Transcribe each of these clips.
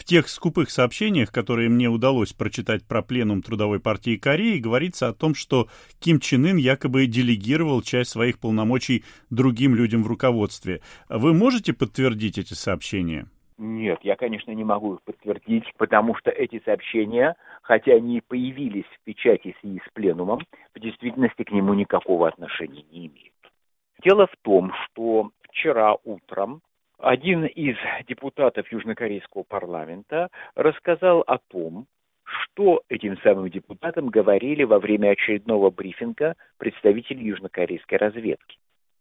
тех скупых сообщениях, которые мне удалось прочитать про пленум Трудовой партии Кореи, говорится о том, что Ким Чен Ын якобы делегировал часть своих полномочий другим людям в руководстве. Вы можете подтвердить эти сообщения? Нет, я, конечно, не могу их подтвердить, потому что эти сообщения, хотя они и появились в печати в связи с пленумом, в действительности к нему никакого отношения не имеют. Дело в том, что вчера утром один из депутатов южнокорейского парламента рассказал о том, что этим самым депутатам говорили во время очередного брифинга представители южнокорейской разведки.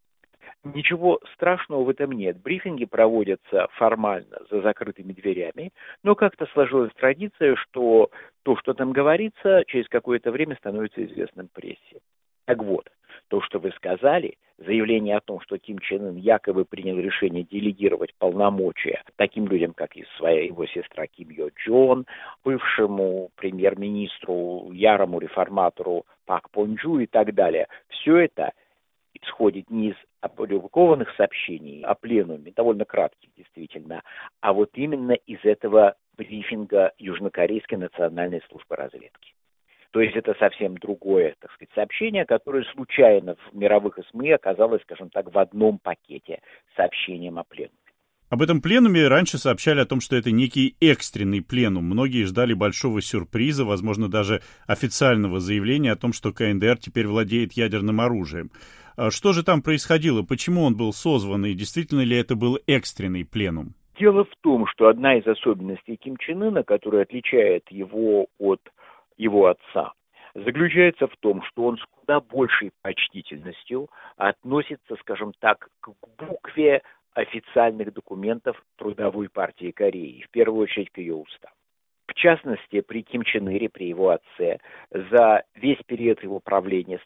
Ничего страшного в этом нет. Брифинги проводятся формально за закрытыми дверями, но как-то сложилась традиция, что то, что там говорится, через какое-то время становится известным прессе. Так вот, то, что вы сказали, заявление о том, что Ким Чен Ын якобы принял решение делегировать полномочия таким людям, как и его сестра Ким Йо Джон, бывшему премьер-министру, ярому реформатору Пак Пон Джу и так далее, все это исходит не из опубликованных сообщений о пленуме, довольно кратких действительно, а вот именно из этого брифинга Южнокорейской национальной службы разведки. То есть это совсем другое, так сказать, сообщение, которое случайно в мировых СМИ оказалось, скажем так, в одном пакете с сообщением о пленуме. Об этом пленуме раньше сообщали о том, что это некий экстренный пленум. Многие ждали большого сюрприза, возможно, даже официального заявления о том, что КНДР теперь владеет ядерным оружием. Что же там происходило? Почему он был созван? И действительно ли это был экстренный пленум? Дело в том, что одна из особенностей Ким Чен Ына, которая отличает его от его отца, заключается в том, что он с куда большей почтительностью относится, скажем так, к букве официальных документов Трудовой партии Кореи, в первую очередь к ее уставу. В частности, при Ким Чен Ире, при его отце, за весь период его правления с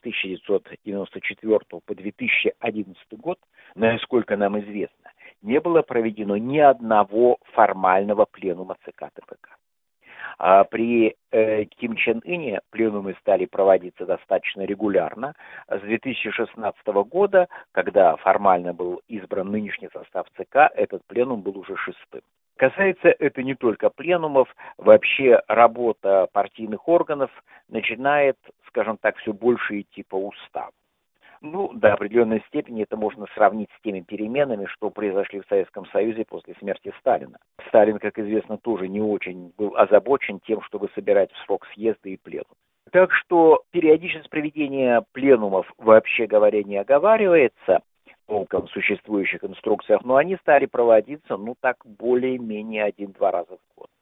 1994 по 2011 год, насколько нам известно, не было проведено ни одного формального пленума ЦК КПК. А при Ким Чен Ыне пленумы стали проводиться достаточно регулярно. С 2016 года, когда формально был избран нынешний состав ЦК, этот пленум был уже 6-м. Касается это не только пленумов, вообще работа партийных органов начинает, скажем так, все больше идти по уставу. До определенной степени это можно сравнить с теми переменами, что произошли в Советском Союзе после смерти Сталина. Сталин, как известно, тоже не очень был озабочен тем, чтобы собирать в срок съезды и пленумы. Так что периодичность проведения пленумов, вообще говоря, не оговаривается толком в существующих инструкциях, но они стали проводиться, более-менее 1-2 раза в год.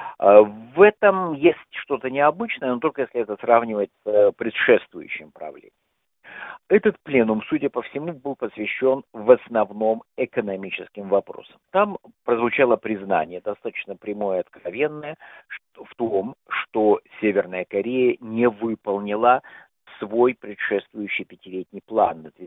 В этом есть что-то необычное, но только если это сравнивать с предшествующим правлением. Этот пленум, судя по всему, был посвящен в основном экономическим вопросам. Там прозвучало признание, достаточно прямое и откровенное, в том, что Северная Корея не выполнила свой предшествующий 5-летний план на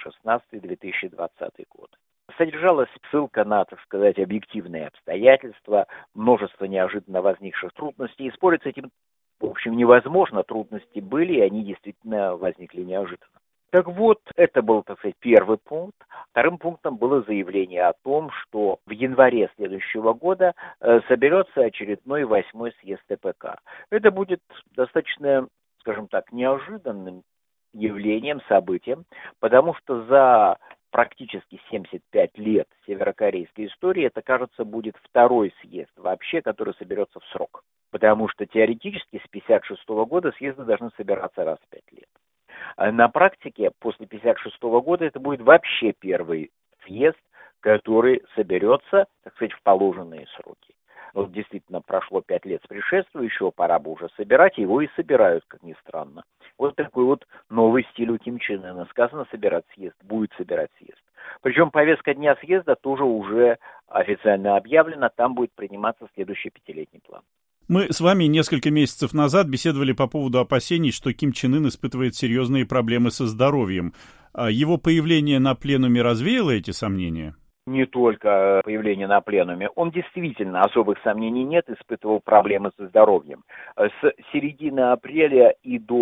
2016-2020 год. Содержалась ссылка на, так сказать, объективные обстоятельства, множество неожиданно возникших трудностей. И спорить с этим, в общем, невозможно. Трудности были, и они действительно возникли неожиданно. Так вот, это был, так сказать, первый пункт. Вторым пунктом было заявление о том, что в январе следующего года соберется очередной 8-й съезд ТПК. Это будет достаточно, скажем так, неожиданным явлением, событием, потому что за практически 75 лет северокорейской истории это, кажется, будет 2-й съезд вообще, который соберется в срок. Потому что теоретически с 1956 года съезды должны собираться раз в 5 лет. На практике после 1956 года это будет вообще первый съезд, который соберется, так сказать, в положенные сроки. Вот действительно прошло 5 лет с предшествующего, пора бы уже собирать, его и собирают, как ни странно. Вот такой вот новый стиль у Ким Чен Ына. Сказано собирать съезд, будет собирать съезд. Причем повестка дня съезда тоже уже официально объявлена, там будет приниматься следующий 5-летний план. Мы с вами несколько месяцев назад беседовали по поводу опасений, что Ким Чен Ын испытывает серьезные проблемы со здоровьем. Его появление на пленуме развеяло эти сомнения? Не только появление на пленуме. Он действительно, особых сомнений нет, испытывал проблемы со здоровьем. С середины апреля и до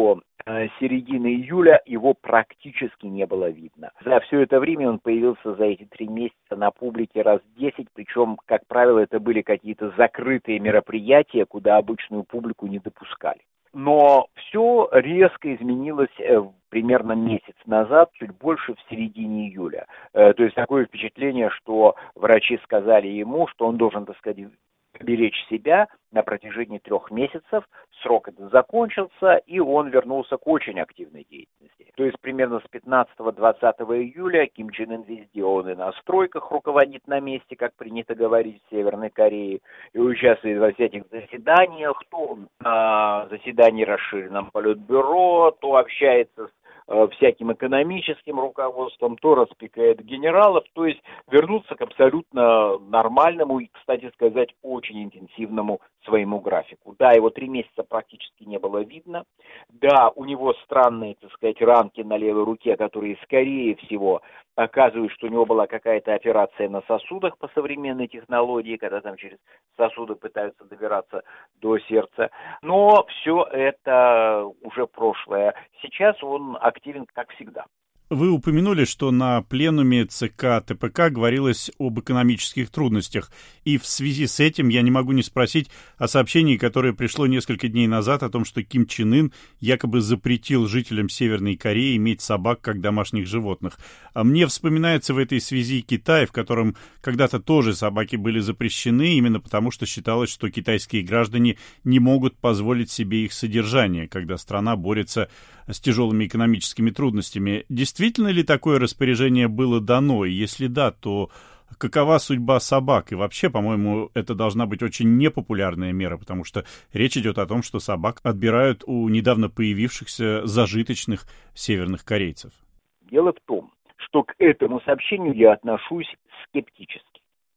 середины июля его практически не было видно. За все это время он появился за эти 3 месяца на публике раз 10, причем, как правило, это были какие-то закрытые мероприятия, куда обычную публику не допускали. Но все резко изменилось примерно месяц назад, чуть больше в середине июля. То есть такое впечатление, что врачи сказали ему, что он должен, так сказать, беречь себя на протяжении 3 месяцев, срок этот закончился, и он вернулся к очень активной деятельности. То есть примерно с 15-20 июля Ким Чен Ын везде, он и на стройках руководит на месте, как принято говорить в Северной Корее, и участвует во всяких заседаниях, то на заседании расширенном Политбюро, то общается с всяким экономическим руководством, то распекает генералов, то есть вернуться к абсолютно нормальному и, кстати сказать, очень интенсивному своему графику. Да, его 3 месяца практически не было видно. Да, у него странные, так сказать, ранки на левой руке, которые, скорее всего, показывают, что у него была какая-то операция на сосудах по современной технологии, когда там через сосуды пытаются добираться до сердца. Но все это уже прошлое. Сейчас он активен, как всегда. Вы упомянули, что на пленуме ЦК ТПК говорилось об экономических трудностях, и в связи с этим я не могу не спросить о сообщении, которое пришло несколько дней назад, о том, что Ким Чен Ын якобы запретил жителям Северной Кореи иметь собак как домашних животных. А мне вспоминается в этой связи Китай, в котором когда-то тоже собаки были запрещены, именно потому что считалось, что китайские граждане не могут позволить себе их содержание, когда страна борется с тяжелыми экономическими трудностями. Действительно ли такое распоряжение было дано? И если да, то какова судьба собак? И вообще, по-моему, это должна быть очень непопулярная мера, потому что речь идет о том, что собак отбирают у недавно появившихся зажиточных северных корейцев. Дело в том, что к этому сообщению я отношусь скептически.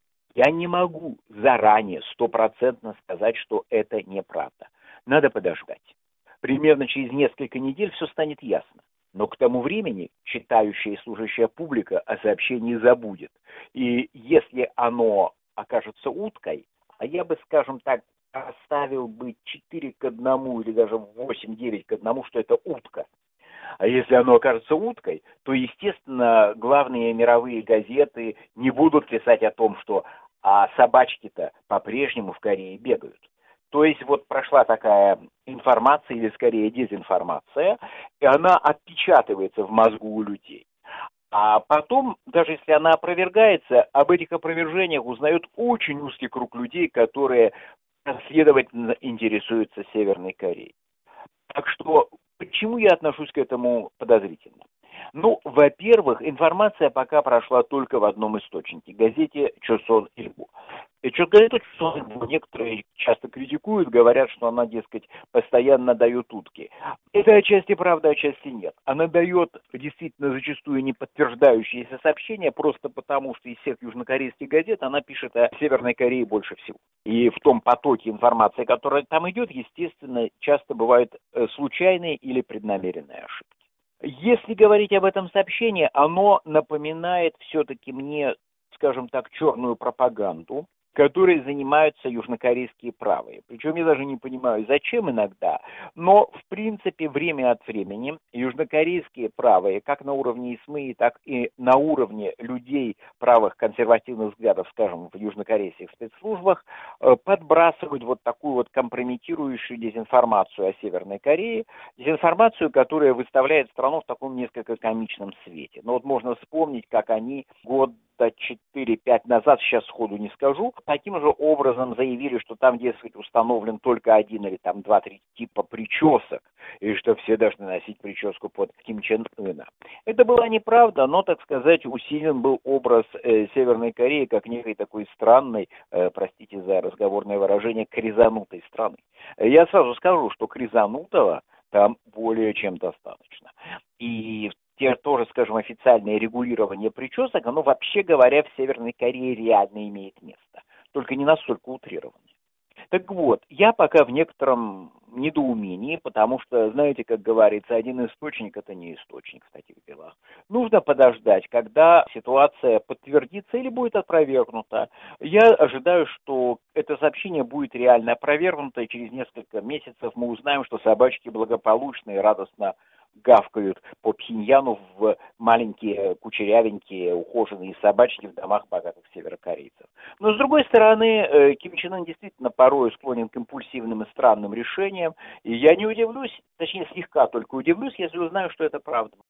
Я не могу заранее 100% сказать, что это неправда. Надо подождать. Примерно через несколько недель все станет ясно. Но к тому времени читающая и слушающая публика о сообщении забудет. И если оно окажется уткой, а я бы, скажем так, оставил бы 4-1 или даже 8-9-1, что это утка. А если оно окажется уткой, то, естественно, главные мировые газеты не будут писать о том, что собачки-то по-прежнему в Корее бегают. То есть вот прошла такая информация, или скорее дезинформация, и она отпечатывается в мозгу у людей. А потом, даже если она опровергается, об этих опровержениях узнает очень узкий круг людей, которые последовательно интересуются Северной Кореей. Так что, почему я отношусь к этому подозрительно? Ну, во-первых, информация пока прошла только в одном источнике, газете «Чосон Ильбо». И газету «Чосон Ильбо» некоторые часто критикуют, говорят, что она, дескать, постоянно дает утки. Это отчасти правда, отчасти нет. Она дает действительно зачастую не подтверждающиеся сообщения, просто потому, что из всех южнокорейских газет она пишет о Северной Корее больше всего. И в том потоке информации, которая там идет, естественно, часто бывают случайные или преднамеренные ошибки. Если говорить об этом сообщении, оно напоминает все-таки мне, скажем так, черную пропаганду, которой занимаются южнокорейские правые. Причем я даже не понимаю, зачем иногда, но в принципе время от времени южнокорейские правые, как на уровне ИСМИ, так и на уровне людей правых консервативных взглядов, скажем, в южнокорейских спецслужбах, подбрасывают вот такую вот компрометирующую дезинформацию о Северной Корее, дезинформацию, которая выставляет страну в таком несколько комичном свете. Но вот можно вспомнить, как они года 4-5 назад, сейчас сходу не скажу, таким же образом заявили, что там, дескать, установлен только 1 или там 2-3 типа причесок, и что все должны носить прическу под Ким Чен Ына. Это была неправда, но, так сказать, усилен был образ Северной Кореи как некой такой странной, простите за разговорное выражение, кризанутой страны. Я сразу скажу, что кризанутого там более чем достаточно. И тоже, скажем, официальное регулирование причесок, оно, вообще говоря, в Северной Корее реально имеет место, только не настолько утрированное. Так вот, я пока в некотором недоумении, потому что, знаете, как говорится, один источник – это не источник в таких делах. Нужно подождать, когда ситуация подтвердится или будет опровергнута. Я ожидаю, что это сообщение будет реально опровергнуто, и через несколько месяцев мы узнаем, что собачки благополучно и радостно гавкают по Пхеньяну в маленькие, кучерявенькие, ухоженные собачки в домах богатых северокорейцев. Но, с другой стороны, Ким Чен Ын действительно порой склонен к импульсивным и странным решениям, и я не удивлюсь, точнее, слегка только удивлюсь, если узнаю, что это правда.